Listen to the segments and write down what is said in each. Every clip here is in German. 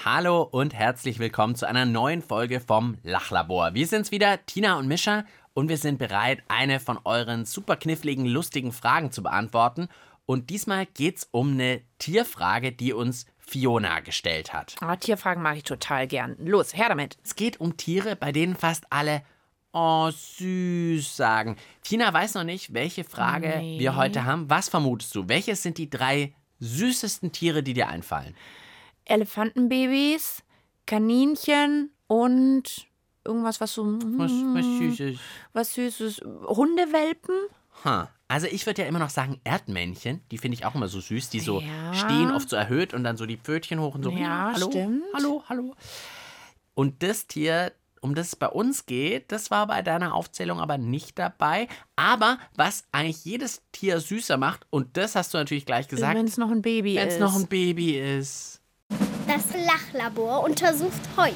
Hallo und herzlich willkommen zu einer neuen Folge vom Lachlabor. Wir sind's wieder, Tina und Mischa, und wir sind bereit, eine von euren super kniffligen, lustigen Fragen zu beantworten. Und diesmal geht's um eine Tierfrage, die uns Fiona gestellt hat. Oh, Tierfragen mag ich total gern. Los, her damit. Es geht um Tiere, bei denen fast alle "Oh, süß" sagen. Tina weiß noch nicht, welche Frage wir heute haben. Was vermutest du? Welches sind die 3 süßesten Tiere, die dir einfallen? Elefantenbabys, Kaninchen und irgendwas, was so... Was Süßes. Was Süßes. Hundewelpen? Also ich würde ja immer noch sagen Erdmännchen. Die finde ich auch immer so süß. Die so Ja. stehen, oft so erhöht und dann so die Pfötchen hoch und so. Ja, Hallo, stimmt. Hallo. Und das Tier, um das es bei uns geht, das war bei deiner Aufzählung aber nicht dabei. Aber was eigentlich jedes Tier süßer macht, und das hast du natürlich gleich gesagt, Wenn es noch ein Baby wenn ist. es noch ein Baby ist. Das Lachlabor untersucht heute: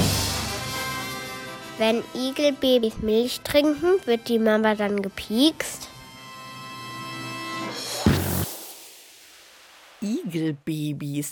Wenn Igelbabys Milch trinken, wird die Mama dann gepiekst? Igelbabys.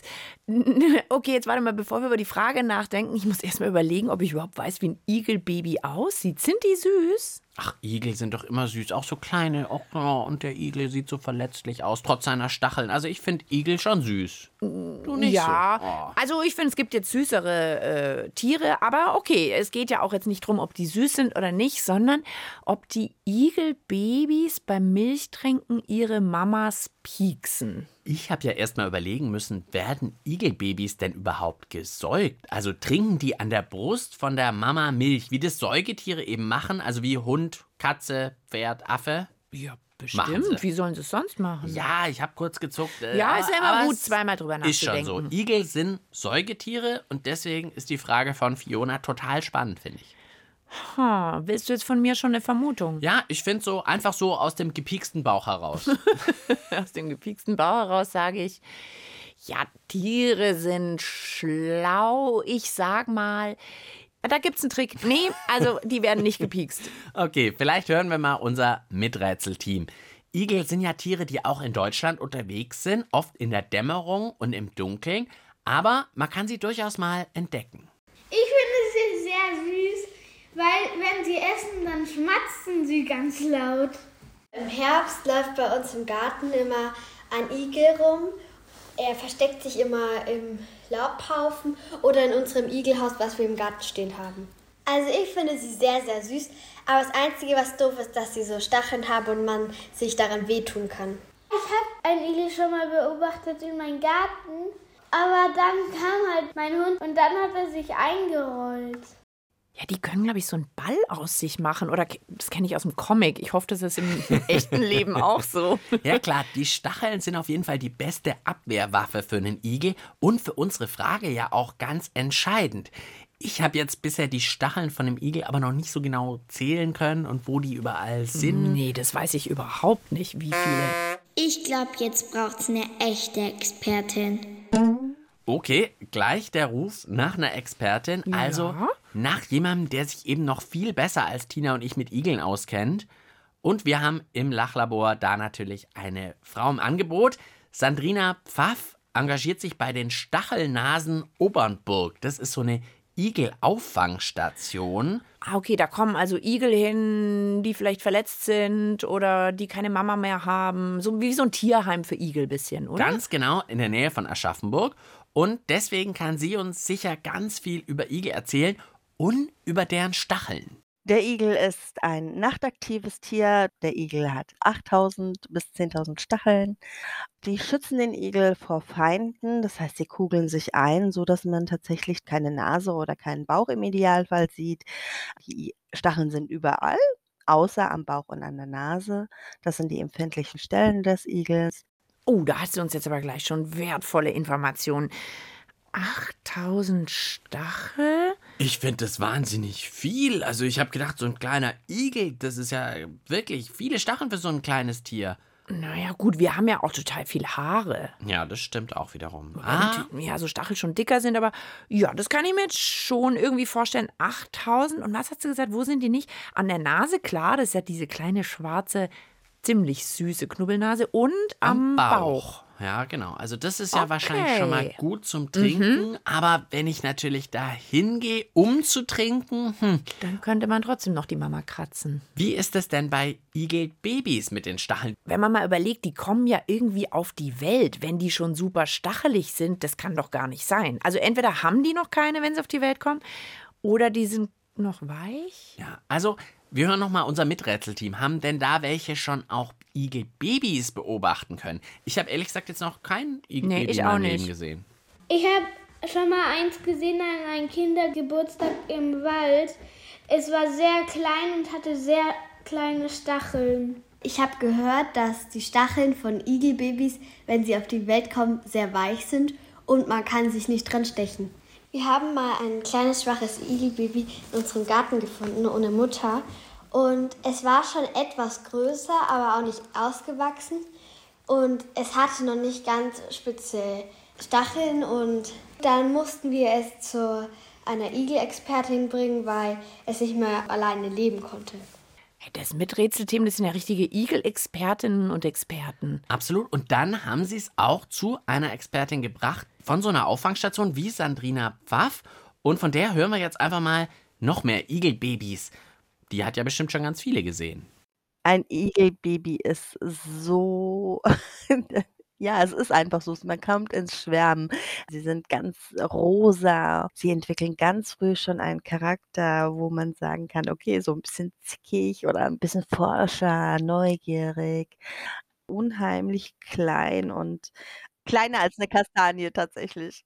Okay, jetzt warte mal, bevor wir über die Frage nachdenken, ich muss erst mal überlegen, ob ich überhaupt weiß, wie ein Igelbaby aussieht. Sind die süß? Ach, Igel sind doch immer süß, auch so kleine. Und der Igel sieht so verletzlich aus, trotz seiner Stacheln. Also ich finde Igel schon süß. Du nicht Ja, so. Oh. also ich finde, es gibt jetzt süßere Tiere, aber okay, es geht ja auch jetzt nicht darum, ob die süß sind oder nicht, sondern ob die Igelbabys beim Milchtrinken ihre Mamas pieksen. Ich habe ja erst mal überlegen müssen, werden Igelbabys denn überhaupt gesäugt? Also trinken die an der Brust von der Mama Milch, wie das Säugetiere eben machen, also wie Hund, Katze, Pferd, Affe? Ja, Machen bestimmt. sie. Wie sollen sie es sonst machen? Ja, ich habe kurz gezuckt. Ja, ist ja immer aber gut, es zweimal drüber ist schon nachzudenken. so. Igel sind Säugetiere und deswegen ist die Frage von Fiona total spannend, finde ich. Willst du jetzt von mir schon eine Vermutung? Ja, ich finde so einfach so aus dem gepieksten Bauch heraus. Aus dem gepieksten Bauch heraus sage ich, ja, Tiere sind schlau. Ich sag mal, da gibt's einen Trick. Nee, also die werden nicht gepiekst. Okay, vielleicht hören wir mal unser Miträtselteam. Igel sind ja Tiere, die auch in Deutschland unterwegs sind, oft in der Dämmerung und im Dunkeln, aber man kann sie durchaus mal entdecken. Ich finde sie sehr süß, weil wenn sie essen, dann schmatzen sie ganz laut. Im Herbst läuft bei uns im Garten immer ein Igel rum. Er versteckt sich immer im Laubhaufen oder in unserem Igelhaus, was wir im Garten stehen haben. Also ich finde sie sehr, sehr süß. Aber das Einzige, was doof ist, dass sie so Stacheln haben und man sich daran wehtun kann. Ich habe einen Igel schon mal beobachtet in meinem Garten, aber dann kam halt mein Hund und dann hat er sich eingerollt. Ja, die können, glaube ich, so einen Ball aus sich machen. Oder das kenne ich aus dem Comic. Ich hoffe, das ist im echten Leben auch so. Ja klar, die Stacheln sind auf jeden Fall die beste Abwehrwaffe für einen Igel und für unsere Frage ja auch ganz entscheidend. Ich habe jetzt bisher die Stacheln von dem Igel aber noch nicht so genau zählen können und wo die überall sind. Nee, das weiß ich überhaupt nicht, wie viele. Ich glaube, jetzt braucht's eine echte Expertin. Okay, gleich der Ruf nach einer Expertin, also nach jemandem, der sich eben noch viel besser als Tina und ich mit Igeln auskennt. Und wir haben im Lachlabor da natürlich eine Frau im Angebot. Sandrina Pfaff engagiert sich bei den Stachelnasen Obernburg. Das ist so eine Igelauffangstation. Okay, da kommen also Igel hin, die vielleicht verletzt sind oder die keine Mama mehr haben. So wie so ein Tierheim für Igel bisschen, oder? Ganz genau in der Nähe von Aschaffenburg. Und deswegen kann sie uns sicher ganz viel über Igel erzählen und über deren Stacheln. Der Igel ist ein nachtaktives Tier. Der Igel hat 8.000 bis 10.000 Stacheln. Die schützen den Igel vor Feinden, das heißt, sie kugeln sich ein, sodass man tatsächlich keine Nase oder keinen Bauch im Idealfall sieht. Die Stacheln sind überall, außer am Bauch und an der Nase. Das sind die empfindlichen Stellen des Igels. Oh, da hast du uns jetzt aber gleich schon wertvolle Informationen. 8.000 Stachel? Ich finde das wahnsinnig viel. Also ich habe gedacht, so ein kleiner Igel, das ist ja wirklich viele Stacheln für so ein kleines Tier. Naja, gut, wir haben ja auch total viele Haare. Ja, das stimmt auch wiederum. Und, ja, so Stachel schon dicker sind, aber ja, das kann ich mir jetzt schon irgendwie vorstellen. 8.000. Und was hast du gesagt, wo sind die nicht? An der Nase, klar, das ist ja diese kleine schwarze, ziemlich süße Knubbelnase und am Bauch. Ja, genau. Also das ist ja wahrscheinlich schon mal gut zum Trinken. Aber wenn ich natürlich da hingehe, um zu trinken, Dann könnte man trotzdem noch die Mama kratzen. wie ist es denn bei Igelbabys mit den Stacheln? Wenn man mal überlegt, die kommen ja irgendwie auf die Welt, wenn die schon super stachelig sind, das kann doch gar nicht sein. Also entweder haben die noch keine, wenn sie auf die Welt kommen, oder die sind noch weich. Ja, also wir hören nochmal unser Miträtselteam. Haben denn da welche schon auch Igelbabys beobachten können? Ich habe ehrlich gesagt jetzt noch kein Igelbaby ich in auch meinem nicht. Leben gesehen. Ich habe schon mal eins gesehen an einem Kindergeburtstag im Wald. Es war sehr klein und hatte sehr kleine Stacheln. Ich habe gehört, dass die Stacheln von Igelbabys, wenn sie auf die Welt kommen, sehr weich sind und man kann sich nicht dran stechen. Wir haben mal ein kleines, schwaches Igelbaby in unserem Garten gefunden, ohne Mutter. Und es war schon etwas größer, aber auch nicht ausgewachsen. Und es hatte noch nicht ganz spitze Stacheln. Und dann mussten wir es zu einer Igelexpertin bringen, weil es nicht mehr alleine leben konnte. Hey, das Miträtselteam, das sind ja richtige Igel-Expertinnen und Experten. Absolut. Und dann haben sie es auch zu einer Expertin gebracht von so einer Auffangstation wie Sandrina Pfaff. Und von der hören wir jetzt einfach mal noch mehr Igelbabys. Die hat ja bestimmt schon ganz viele gesehen. Ein Igelbaby ist so, ja, es ist einfach so, man kommt ins Schwärmen. Sie sind ganz rosa. Sie entwickeln ganz früh schon einen Charakter, wo man sagen kann, okay, so ein bisschen zickig oder ein bisschen forscher, neugierig, unheimlich klein und kleiner als eine Kastanie tatsächlich.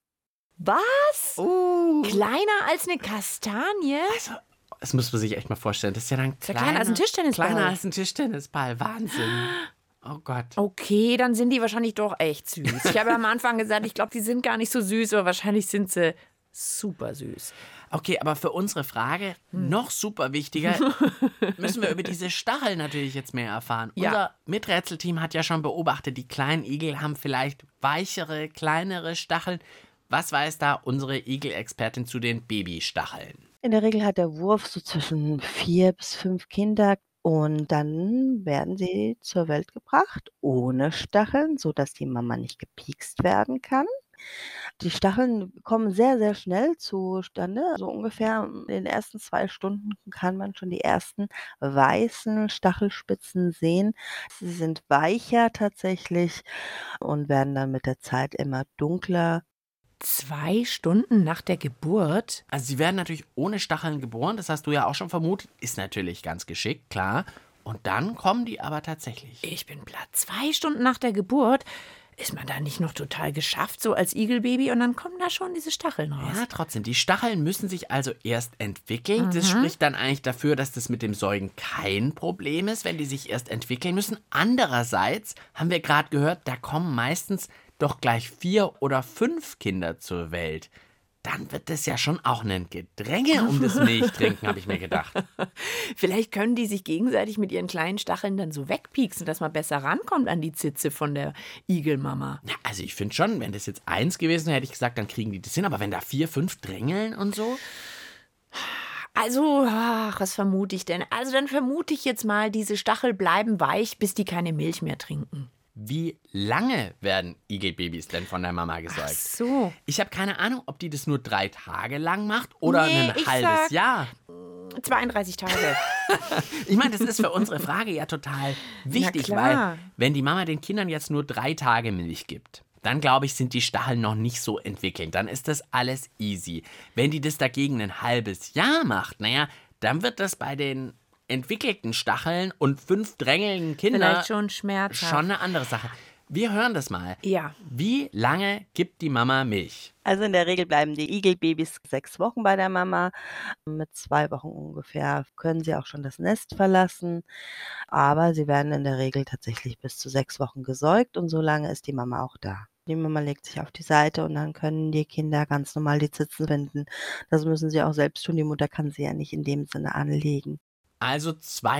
Was? Kleiner als eine Kastanie? Also, das muss man sich echt mal vorstellen. Das ist ja dann ja kleiner als ein Tischtennisball. Kleiner als ein Tischtennisball. Wahnsinn. Oh Gott. Okay, dann sind die wahrscheinlich doch echt süß. Ich habe ja am Anfang gesagt, ich glaube, die sind gar nicht so süß, aber wahrscheinlich sind sie super süß. Okay, aber für unsere Frage noch super wichtiger, müssen wir über diese Stacheln natürlich jetzt mehr erfahren. Ja. Unser Miträtselteam hat ja schon beobachtet, die kleinen Igel haben vielleicht weichere, kleinere Stacheln. Was weiß da unsere Igelexpertin zu den Babystacheln? In der Regel hat der Wurf so zwischen 4 bis 5 Kinder und dann werden sie zur Welt gebracht ohne Stacheln, sodass die Mama nicht gepiekst werden kann. Die Stacheln kommen sehr, sehr schnell zustande. So ungefähr in den ersten 2 Stunden kann man schon die ersten weißen Stachelspitzen sehen. Sie sind weicher tatsächlich und werden dann mit der Zeit immer dunkler. 2 Stunden nach der Geburt? Also sie werden natürlich ohne Stacheln geboren, das hast du ja auch schon vermutet. Ist natürlich ganz geschickt, klar. Und dann kommen die aber tatsächlich. Ich bin platt. 2 Stunden nach der Geburt? Ist man da nicht noch total geschafft, so als Igelbaby? Und dann kommen da schon diese Stacheln raus. Ja, trotzdem. Die Stacheln müssen sich also erst entwickeln. Das spricht dann eigentlich dafür, dass das mit dem Säugen kein Problem ist, wenn die sich erst entwickeln müssen. Andererseits haben wir gerade gehört, da kommen meistens doch gleich 4 oder 5 Kinder zur Welt. Dann wird das ja schon auch ein Gedränge um das Milchtrinken, habe ich mir gedacht. Vielleicht können die sich gegenseitig mit ihren kleinen Stacheln dann so wegpieksen, dass man besser rankommt an die Zitze von der Igelmama. Ja, also ich finde schon, wenn das jetzt 1 gewesen wäre, hätte ich gesagt, dann kriegen die das hin. Aber wenn da 4, 5 drängeln und so. Also, was vermute ich denn? Also dann vermute ich jetzt mal, diese Stachel bleiben weich, bis die keine Milch mehr trinken. Wie lange werden Igelbabys denn von der Mama gesäugt? Ach so. Ich habe keine Ahnung, ob die das nur 3 Tage lang macht oder Nee, ein ich halbes sag- Jahr. 32 Tage. Ich meine, das ist für unsere Frage ja total wichtig, klar. weil wenn die Mama den Kindern jetzt nur 3 Tage Milch gibt, dann glaube ich, sind die Stacheln noch nicht so entwickelt. Dann ist das alles easy. Wenn die das dagegen ein halbes Jahr macht, naja, dann wird das bei den entwickelten Stacheln und 5 drängelnden Kindern Vielleicht schon schmerzhaft. schon eine andere Sache. Wir hören das mal. Ja. Wie lange gibt die Mama Milch? Also in der Regel bleiben die Igelbabys 6 Wochen bei der Mama. Mit 2 Wochen ungefähr können sie auch schon das Nest verlassen. Aber sie werden in der Regel tatsächlich bis zu 6 Wochen gesäugt und so lange ist die Mama auch da. Die Mama legt sich auf die Seite und dann können die Kinder ganz normal die Zitzen finden. Das müssen sie auch selbst tun. Die Mutter kann sie ja nicht in dem Sinne anlegen. Also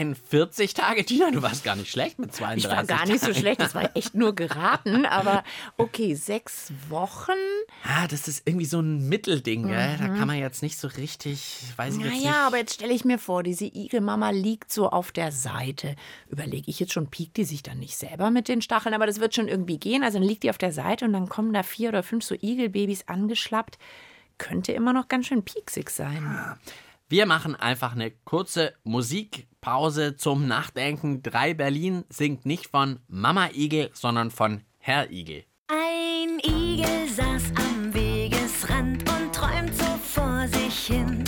42 Tage, Tina, du warst gar nicht schlecht mit 32 Ich war gar nicht so schlecht, das war echt nur geraten. Aber okay, 6 Wochen. Das ist irgendwie so ein Mittelding, gell? Da kann man jetzt nicht so richtig, weiß ich jetzt nicht. Naja, aber jetzt stelle ich mir vor, diese Igelmama liegt so auf der Seite. Überlege ich jetzt schon, piekt die sich dann nicht selber mit den Stacheln? Aber das wird schon irgendwie gehen. Also dann liegt die auf der Seite und dann kommen da 4 oder 5 so Igelbabys angeschlappt. Könnte immer noch ganz schön pieksig sein. Wir machen einfach eine kurze Musikpause zum Nachdenken. 3 Berlin singt nicht von Mama Igel, sondern von Herr Igel. Ein Igel saß am Wegesrand und träumt so vor sich hin.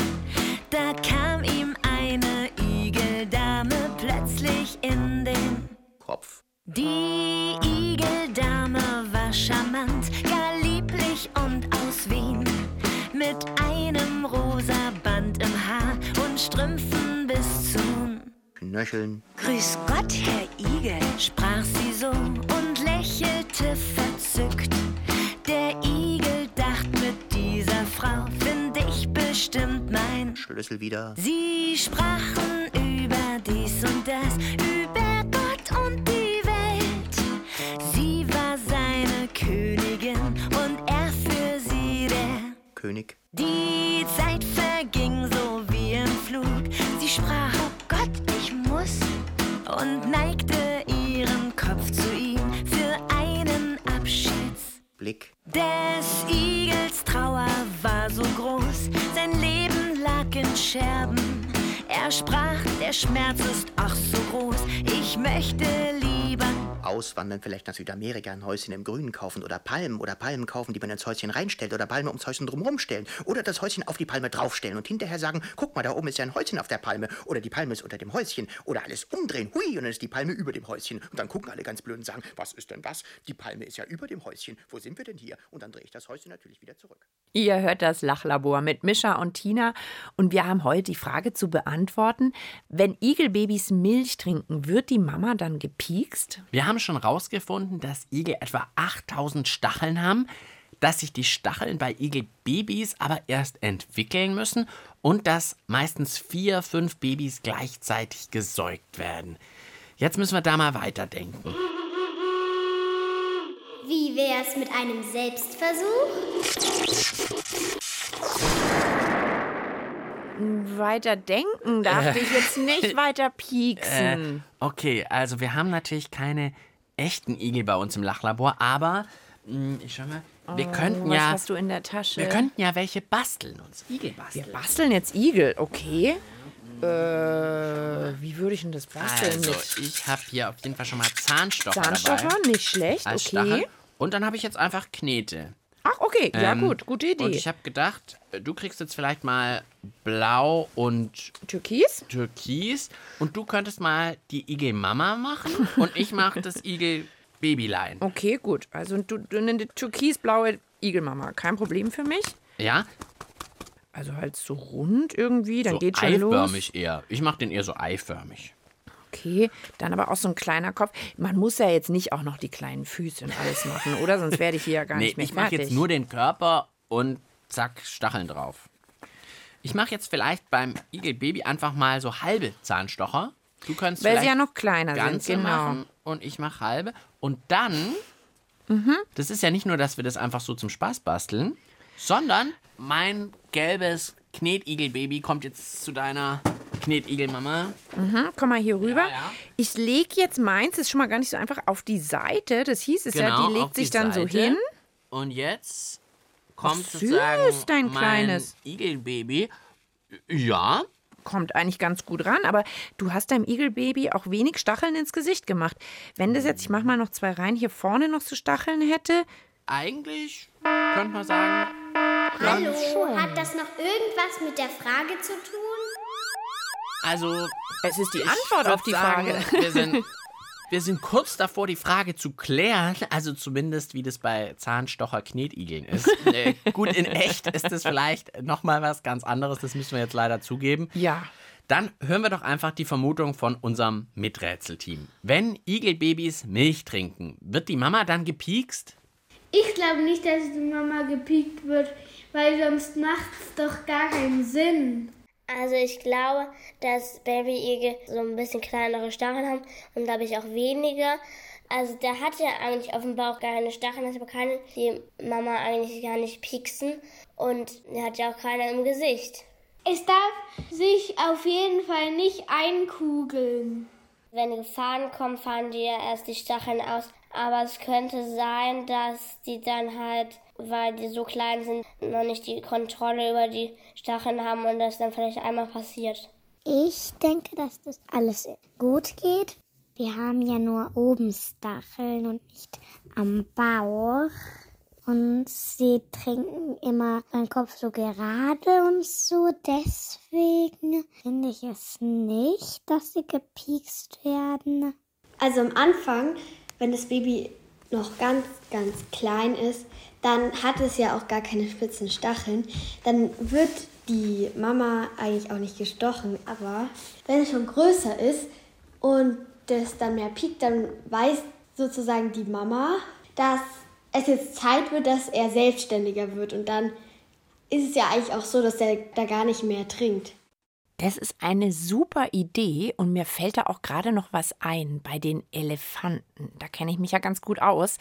Da kam ihm eine Igeldame plötzlich in den Kopf. Die Igeldame war charmant, gar lieblich und aus Wien. Mit einem rosa Band im Haar und Strümpfen bis zum Knöcheln. Grüß Gott, Herr Igel, sprach sie so und lächelte verzückt. Der Igel dacht, mit dieser Frau find ich bestimmt mein Schlüssel wieder. Sie sprachen über dies und das, über Gott und die Welt. Sie war seine Königin und er für sie der König. Die Zeit verging so wie im Flug. Sie sprach, oh Gott, ich muss, und neigte ihren Kopf zu ihm für einen Abschiedsblick. Des Igels Trauer war so groß, sein Leben lag in Scherben. Er sprach, der Schmerz ist ach so groß, ich möchte lieber Auswandern, vielleicht nach Südamerika, ein Häuschen im Grünen kaufen oder Palmen kaufen, die man ins Häuschen reinstellt oder Palme ums Häuschen drumherum stellen oder das Häuschen auf die Palme draufstellen und hinterher sagen, guck mal, da oben ist ja ein Häuschen auf der Palme oder die Palme ist unter dem Häuschen oder alles umdrehen, hui, und dann ist die Palme über dem Häuschen und dann gucken alle ganz blöd und sagen, was ist denn was? Die Palme ist ja über dem Häuschen, wo sind wir denn hier? Und dann drehe ich das Häuschen natürlich wieder zurück. Ihr hört das Lachlabor mit Mischa und Tina und wir haben heute die Frage zu beantworten, wenn Igelbabys Milch trinken, wird die Mama dann gepiekst? Wir haben schon rausgefunden, dass Igel etwa 8000 Stacheln haben, dass sich die Stacheln bei Igelbabys aber erst entwickeln müssen und dass meistens 4, 5 Babys gleichzeitig gesäugt werden. Jetzt müssen wir da mal weiterdenken. Wie wär's mit einem Selbstversuch? Weiter denken, dachte ich jetzt nicht weiter pieksen. Okay, also wir haben natürlich keine echten Igel bei uns im Lachlabor, aber ich schau mal, wir könnten was ja, hast du in der Tasche? wir könnten ja welche basteln, uns Igel basteln. Wir basteln jetzt Igel, okay. Wie würde ich denn das basteln? Also, mit ich habe hier auf jeden Fall schon mal Zahnstocher Zahnstocher? dabei. Nicht schlecht, Als okay. Stachel. Und dann habe ich jetzt einfach Knete. Ach, okay, ja gut, gute Idee. Und ich habe gedacht, du kriegst jetzt vielleicht mal Blau und Türkis? Türkis und du könntest mal die Igelmama machen und ich mache das Igelbabylein. Okay, gut. Also du nimmst die türkisblaue Igelmama. Kein Problem für mich. Ja? Also halt so rund irgendwie, dann So geht schon los. eiförmig eher. Ich mache den eher so eiförmig. Okay, dann aber auch so ein kleiner Kopf. Man muss ja jetzt nicht auch noch die kleinen Füße und alles machen, oder? Sonst werde ich hier ja gar Nee, nicht mehr ich mache fertig. jetzt nur den Körper und zack, Stacheln drauf. Ich mache jetzt vielleicht beim Igelbaby einfach mal so halbe Zahnstocher. Du kannst Weil sie vielleicht ja noch kleiner ganze sind, genau. machen und ich mache halbe. Und dann, das ist ja nicht nur, dass wir das einfach so zum Spaß basteln, sondern mein gelbes Knetigelbaby kommt jetzt zu deiner Knetigelmama. Komm mal hier rüber. Ja. Ich lege jetzt meins, das ist schon mal gar nicht so einfach, auf die Seite. Das hieß es ja, Genau, die auf legt sich die dann so Seite. hin. Und jetzt kommt süß, sozusagen dein mein Kleines. Igelbaby. Ja, Kommt eigentlich ganz gut ran, aber du hast deinem Igelbaby auch wenig Stacheln ins Gesicht gemacht. Wenn das jetzt, ich mach mal noch 2 rein, hier vorne noch so Stacheln hätte. eigentlich könnte man sagen, Hallo, hat das noch irgendwas mit der Frage zu tun? also Es ist die ich Antwort würd auf die sagen, Frage. wir sind kurz davor, die Frage zu klären, also zumindest wie das bei Zahnstocher-Knetigeln ist. Gut, in echt ist das vielleicht nochmal was ganz anderes, das müssen wir jetzt leider zugeben. Ja. Dann hören wir doch einfach die Vermutung von unserem Miträtselteam. Wenn Igelbabys Milch trinken, wird die Mama dann gepiekst? Ich glaube nicht, dass die Mama gepiekt wird, weil sonst macht es doch gar keinen Sinn. Also ich glaube, dass Babyigel so ein bisschen kleinere Stacheln haben und glaube ich auch weniger. Also der hat ja eigentlich auf dem Bauch gar keine Stacheln, deshalb kann die Mama eigentlich gar nicht pieksen und er hat ja auch keine im Gesicht. Es darf sich auf jeden Fall nicht einkugeln. Wenn Gefahren kommen, fahren die ja erst die Stacheln aus. Aber es könnte sein, dass die dann halt, weil die so klein sind, noch nicht die Kontrolle über die Stacheln haben und das dann vielleicht einmal passiert. Ich denke, dass das alles gut geht. Wir haben ja nur oben Stacheln und nicht am Bauch. Und sie trinken immer meinen Kopf so gerade und so. Deswegen finde ich es nicht, dass sie gepiekst werden. Also am Anfang, wenn das Baby noch ganz, ganz klein ist, dann hat es ja auch gar keine spitzen Stacheln. Dann wird die Mama eigentlich auch nicht gestochen. Aber wenn es schon größer ist und das dann mehr piekt, dann weiß sozusagen die Mama, dass es jetzt Zeit wird, dass er selbstständiger wird. Und dann ist es ja eigentlich auch so, dass er da gar nicht mehr trinkt. Das ist eine super Idee und mir fällt da auch gerade noch was ein bei den Elefanten. Da kenne ich mich ja ganz gut aus.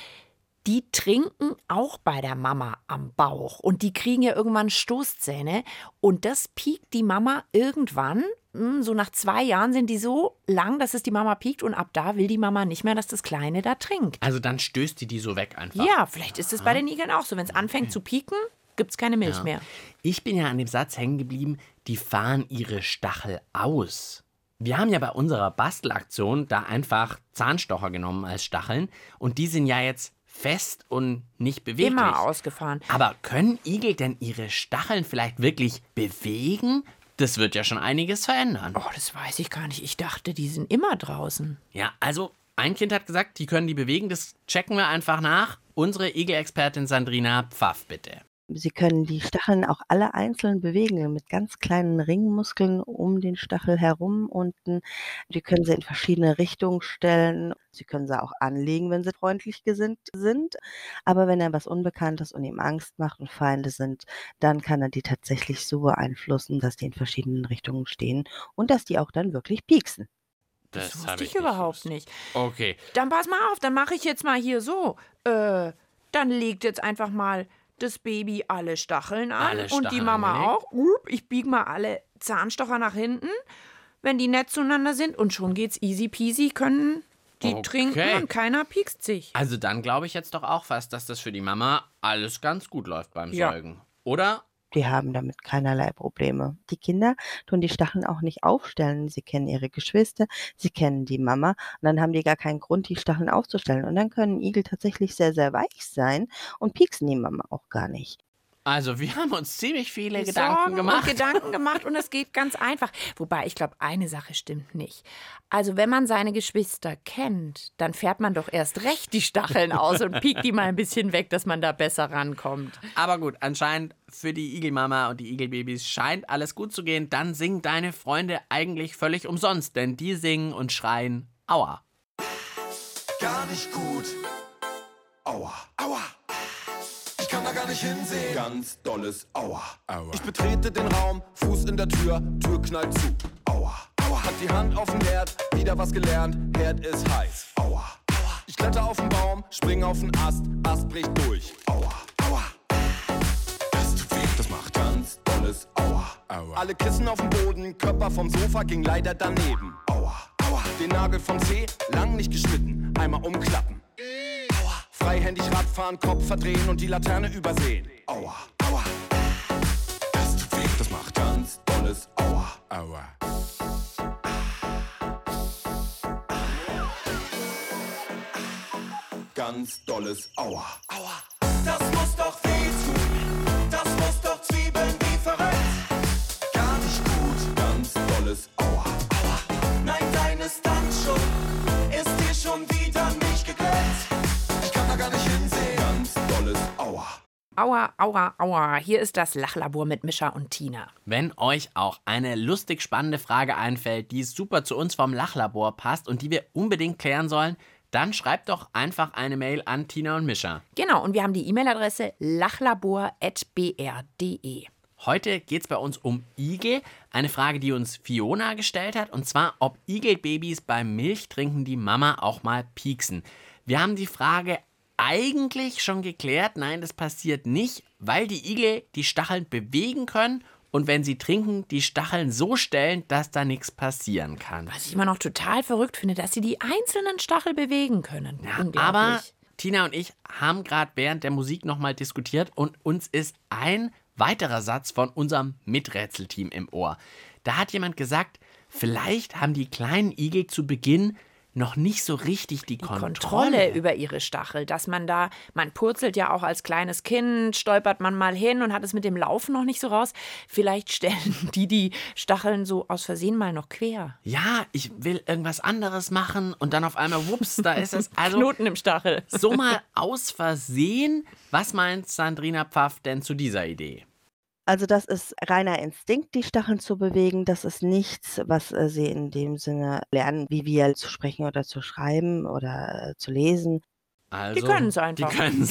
Die trinken auch bei der Mama am Bauch und die kriegen ja irgendwann Stoßzähne und das piekt die Mama irgendwann. So nach 2 Jahren sind die so lang, dass es die Mama piekt und ab da will die Mama nicht mehr, dass das Kleine da trinkt. Also dann stößt die so weg einfach. Ja, vielleicht ist es bei den Igeln auch so. Wenn es anfängt zu pieken, gibt es keine Milch mehr. Ich bin ja an dem Satz hängen geblieben, die fahren ihre Stachel aus. Wir haben ja bei unserer Bastelaktion da einfach Zahnstocher genommen als Stacheln und die sind ja jetzt fest und nicht beweglich. Immer ausgefahren. Aber können Igel denn ihre Stacheln vielleicht wirklich bewegen? Das wird ja schon einiges verändern. Oh, das weiß ich gar nicht. Ich dachte, die sind immer draußen. Ja, also ein Kind hat gesagt, die können die bewegen. Das checken wir einfach nach. Unsere Igelexpertin Sandrina Pfaff, bitte. Sie können die Stacheln auch alle einzeln bewegen mit ganz kleinen Ringmuskeln um den Stachel herum unten. Die können sie in verschiedene Richtungen stellen. Sie können sie auch anlegen, wenn sie freundlich gesinnt sind. Aber wenn er was Unbekanntes und ihm Angst macht und Feinde sind, dann kann er die tatsächlich so beeinflussen, dass die in verschiedenen Richtungen stehen und dass die auch dann wirklich pieksen. Das wusste ich überhaupt nicht. Okay. Dann pass mal auf, dann mache ich jetzt mal hier so. Dann legt jetzt einfach mal das Baby alle Stacheln an und die Mama auch. Ich biege mal alle Zahnstocher nach hinten, wenn die nett zueinander sind und schon geht's easy peasy, können die trinken und keiner piekst sich. Also dann glaube ich jetzt doch auch fast, dass das für die Mama alles ganz gut läuft beim Säugen. Oder? Die haben damit keinerlei Probleme. Die Kinder tun die Stacheln auch nicht aufstellen. Sie kennen ihre Geschwister, sie kennen die Mama und dann haben die gar keinen Grund, die Stacheln aufzustellen. Und dann können Igel tatsächlich sehr, sehr weich sein und pieksen die Mama auch gar nicht. Also wir haben uns ziemlich viele Gedanken gemacht und es geht ganz einfach. Wobei, ich glaube, eine Sache stimmt nicht. Also wenn man seine Geschwister kennt, dann fährt man doch erst recht die Stacheln aus und piekt die mal ein bisschen weg, dass man da besser rankommt. Aber gut, anscheinend für die Igelmama und die Igelbabys scheint alles gut zu gehen. Dann singen deine Freunde eigentlich völlig umsonst, denn die singen und schreien Aua. Gar nicht gut. Aua, aua. Ich kann da gar nicht hinsehen. Ganz dolles Aua, aua. Ich betrete den Raum, Fuß in der Tür, Tür knallt zu. Aua, aua. Hat die Hand auf den Herd, wieder was gelernt, Herd ist heiß. Aua, aua. Ich kletter auf den Baum, spring auf den Ast, Ast bricht durch. Aua, aua. Das tut weh, das macht ganz dolles Aua, aua. Alle Kissen auf dem Boden, Körper vom Sofa ging leider daneben. Aua, aua. Den Nagel vom Zeh, lang nicht geschnitten, einmal umklappen. Freihändig Radfahren, Kopf verdrehen und die Laterne übersehen. Aua, aua. Das tut weh, das macht ganz dolles Aua, aua. Ganz dolles Aua, aua. Das muss doch weh tun, das muss doch zwiebeln wie verrückt. Gar nicht gut, ganz dolles Aua, aua. Nein, deines dann schon, ist dir schon wieder nicht gegönnt. Gar nicht hinsehen. Ganz dolles Aua. Aua, aua, aua. Hier ist das Lachlabor mit Mischa und Tina. Wenn euch auch eine lustig spannende Frage einfällt, die super zu uns vom Lachlabor passt und die wir unbedingt klären sollen, dann schreibt doch einfach eine Mail an Tina und Mischa. Genau, und wir haben die E-Mail-Adresse lachlabor@br.de. Heute geht es bei uns um Igel. Eine Frage, die uns Fiona gestellt hat. Und zwar, ob Igelbabys beim Milchtrinken die Mama auch mal pieksen. Wir haben die Frage eigentlich schon geklärt. Nein, das passiert nicht, weil die Igel die Stacheln bewegen können. Und wenn sie trinken, die Stacheln so stellen, dass da nichts passieren kann. Was ich immer noch total verrückt finde, dass sie die einzelnen Stachel bewegen können. Ja, aber Tina und ich haben gerade während der Musik nochmal diskutiert und uns ist ein weiterer Satz von unserem Miträtselteam im Ohr. Da hat jemand gesagt, vielleicht haben die kleinen Igel zu Beginn noch nicht so richtig die Kontrolle über ihre Stachel, dass man purzelt ja auch als kleines Kind, stolpert man mal hin und hat es mit dem Laufen noch nicht so raus. Vielleicht stellen die Stacheln so aus Versehen mal noch quer. Ja, ich will irgendwas anderes machen und dann auf einmal, wups, da ist es. Also, Knoten im Stachel. So mal aus Versehen. Was meint Sandrina Pfaff denn zu dieser Idee? Also das ist reiner Instinkt, die Stacheln zu bewegen. Das ist nichts, was sie in dem Sinne lernen, wie wir zu sprechen oder zu schreiben oder zu lesen. Also, die können es einfach.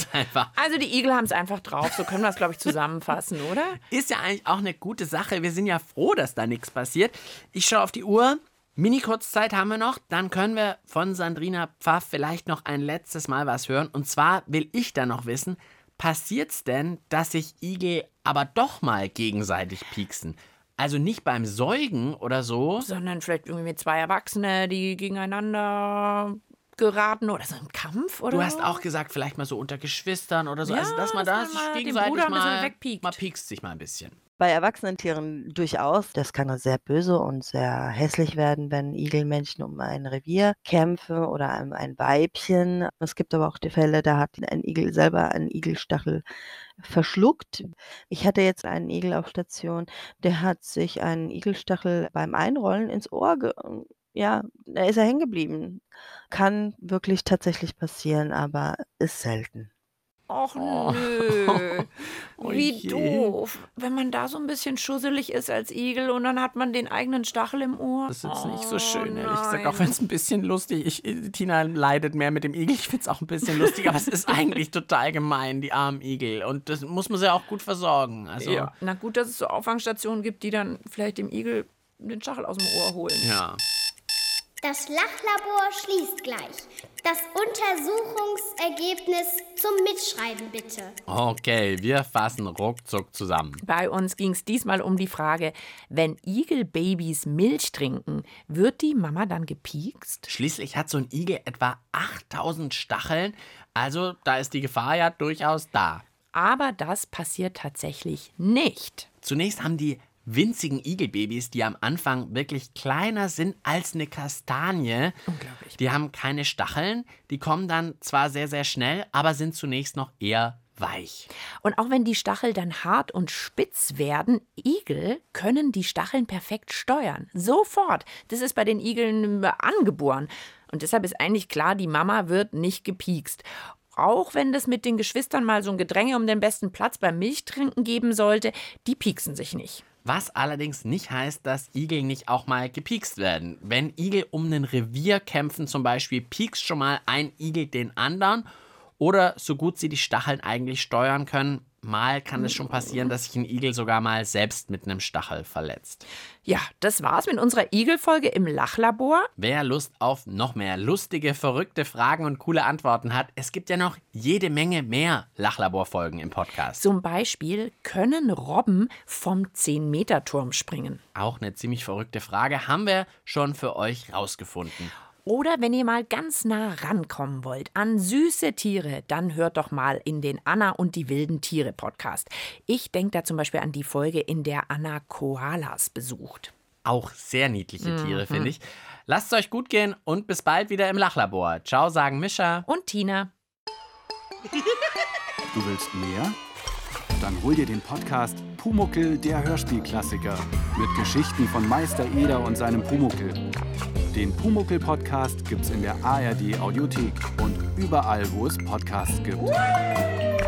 Also die Igel haben es einfach drauf. So können wir es, glaube ich, zusammenfassen, oder? Ist ja eigentlich auch eine gute Sache. Wir sind ja froh, dass da nichts passiert. Ich schaue auf die Uhr. Mini-Kurzzeit haben wir noch. Dann können wir von Sandrina Pfaff vielleicht noch ein letztes Mal was hören. Und zwar will ich dann noch wissen, passiert's denn, dass sich Igel aber doch mal gegenseitig pieksen? Also nicht beim Säugen oder so. Sondern vielleicht irgendwie mit zwei Erwachsenen, die gegeneinander geraten oder so im Kampf oder Du hast auch gesagt, vielleicht mal so unter Geschwistern oder so. Ja, also dass man da sich gegenseitig mal piekst sich mal ein bisschen. Bei erwachsenen Tieren durchaus. Das kann sehr böse und sehr hässlich werden, wenn Igelmännchen um ein Revier kämpfen oder ein Weibchen. Es gibt aber auch die Fälle, da hat ein Igel selber einen Igelstachel verschluckt. Ich hatte jetzt einen Igel auf Station, der hat sich einen Igelstachel beim Einrollen ins Ohr da ist er hängen geblieben. Kann wirklich tatsächlich passieren, aber ist selten. Och nö, wie doof, wenn man da so ein bisschen schusselig ist als Igel und dann hat man den eigenen Stachel im Ohr. Das ist jetzt nicht so schön, ehrlich gesagt, auch wenn es ein bisschen lustig ist. Tina leidet mehr mit dem Igel, ich finde es auch ein bisschen lustig, aber es ist eigentlich total gemein, die armen Igel. Und das muss man ja auch gut versorgen. Also, ja. Na gut, dass es so Auffangstationen gibt, die dann vielleicht dem Igel den Stachel aus dem Ohr holen. Ja. Das Lachlabor schließt gleich. Das Untersuchungsergebnis zum Mitschreiben bitte. Okay, wir fassen ruckzuck zusammen. Bei uns ging es diesmal um die Frage, wenn Igelbabys Milch trinken, wird die Mama dann gepiekst? Schließlich hat so ein Igel etwa 8000 Stacheln, also da ist die Gefahr ja durchaus da. Aber das passiert tatsächlich nicht. Zunächst haben die winzigen Igelbabys, die am Anfang wirklich kleiner sind als eine Kastanie. Unglaublich. Die haben keine Stacheln, die kommen dann zwar sehr, sehr schnell, aber sind zunächst noch eher weich. Und auch wenn die Stachel dann hart und spitz werden, Igel können die Stacheln perfekt steuern. Sofort. Das ist bei den Igeln angeboren. Und deshalb ist eigentlich klar, die Mama wird nicht gepiekst. Auch wenn das mit den Geschwistern mal so ein Gedränge um den besten Platz beim Milchtrinken geben sollte, die pieksen sich nicht. Was allerdings nicht heißt, dass Igel nicht auch mal gepiekst werden. Wenn Igel um ein Revier kämpfen zum Beispiel, piekst schon mal ein Igel den anderen. Oder so gut sie die Stacheln eigentlich steuern können, mal kann es schon passieren, dass sich ein Igel sogar mal selbst mit einem Stachel verletzt. Ja, das war's mit unserer Igelfolge im Lachlabor. Wer Lust auf noch mehr lustige, verrückte Fragen und coole Antworten hat, es gibt ja noch jede Menge mehr Lachlaborfolgen im Podcast. Zum Beispiel, können Robben vom 10-Meter-Turm springen? Auch eine ziemlich verrückte Frage, haben wir schon für euch rausgefunden. Oder wenn ihr mal ganz nah rankommen wollt an süße Tiere, dann hört doch mal in den Anna und die wilden Tiere Podcast. Ich denke da zum Beispiel an die Folge, in der Anna Koalas besucht. Auch sehr niedliche Tiere, finde ich. Lasst es euch gut gehen und bis bald wieder im Lachlabor. Ciao, sagen Mischa und Tina. Du willst mehr? Dann hol dir den Podcast Pumuckl, der Hörspielklassiker. Mit Geschichten von Meister Eder und seinem Pumuckl. Den Pumuckl-Podcast gibt's in der ARD-Audiothek und überall, wo es Podcasts gibt.